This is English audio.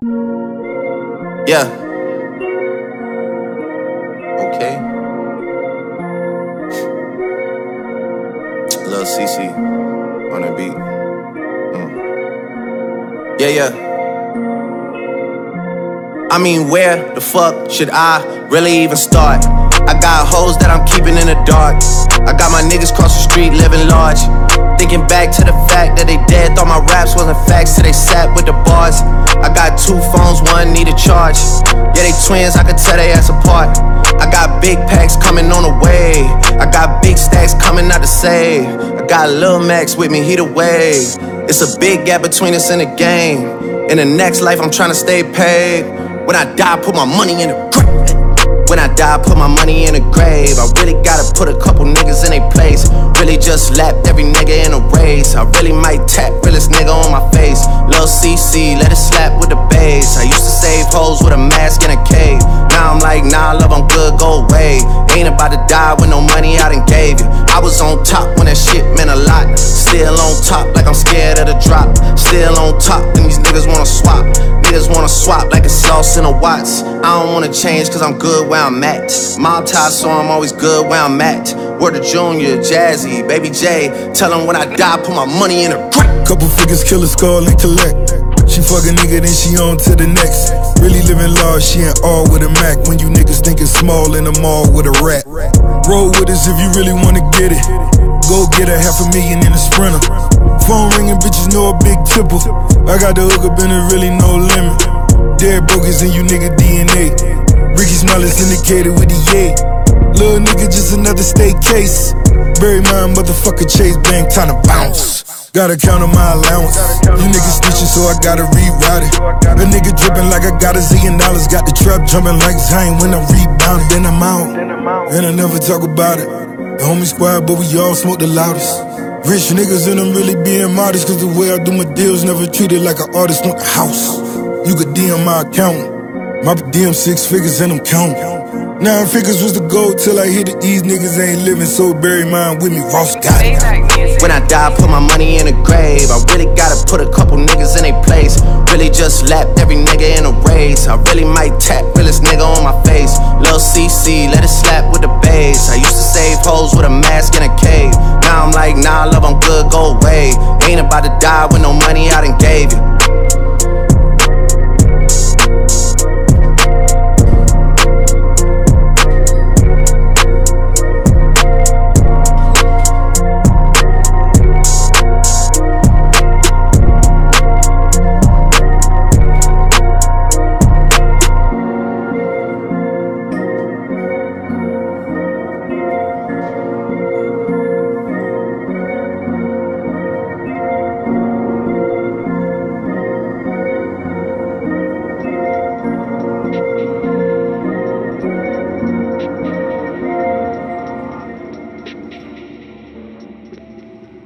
Yeah. Okay. Lil CC on the beat. Yeah. I mean, where the fuck should I really even start? I got hoes that I'm keeping in the dark. I got my niggas cross the street living large. Thinking back to the fact that they dead, thought my raps wasn't facts till they sat with the bars. I got 2 phones, one need a charge. Yeah, they twins, I could tell they ass apart. I got big packs coming on the way. I got big stacks coming out to save. I got Lil Max with me, he the wave. It's a big gap between us in the game. In the next life, I'm tryna stay paid. When I die, put my money in the grave. When I die, put my money in the grave. I really gotta put a couple niggas in their place. Really just lapped every nigga in a race. I really might tap realest nigga on my face. Lil CC, let it slap with the bass. I used to save hoes with a mask in a cave. Now I'm like, nah, love, I'm good, go away. Ain't about to die with no money I done gave you. I was on top when that shit meant a lot. Still on top like I'm scared of the drop. Still on top when these niggas wanna swap. Niggas wanna swap like it's sauce in a Watts. I don't wanna change cause I'm good where I'm at. Mob tie, so I'm always good where I'm at. Word to Junior, Jazzy, Baby J. Tell them when I die, put my money in a grave. Couple figures, kill a skull and collect. She fuck a nigga, then she on to the next. Really living large, she ain't all with a Mac. When you niggas thinking small in the mall with a rat. Roll with us if you really wanna get it. Go get a $500,000 in a Sprinter. Phone ringing, bitches know a big tipple. I got the hook up and it really no limit. Dead brokers in you nigga DNA. Ricky Smiley's indicated with the yay. Little nigga just another state case. Bury my motherfucker Chase Bank, time to bounce. Gotta count on my allowance. You niggas snitching, so I gotta reroute it. A nigga dripping like I got $1 zillion. Got the trap jumping like Zane when I'm rebounding. Then I'm out, and I never talk about it. The homie squad, but we all smoke the loudest. Rich niggas and I'm really being modest. Cause the way I do my deals never treated like an artist. Want the house, you could DM my account. My DM 6 figures and I'm counting. 9 figures was the goal till I hit it. These niggas ain't living, so bury mine with me. Ross got it. When I die, put my money in a grave. I really gotta put a couple niggas in their place. Really just lapped every nigga in a race. I really might tap realest nigga on my face. Lil CC, let it slap with the bass. I used to save hoes with a mask in a cave. Now I'm like, nah, love, I'm good, go away. Ain't about to die with no money I done gave you.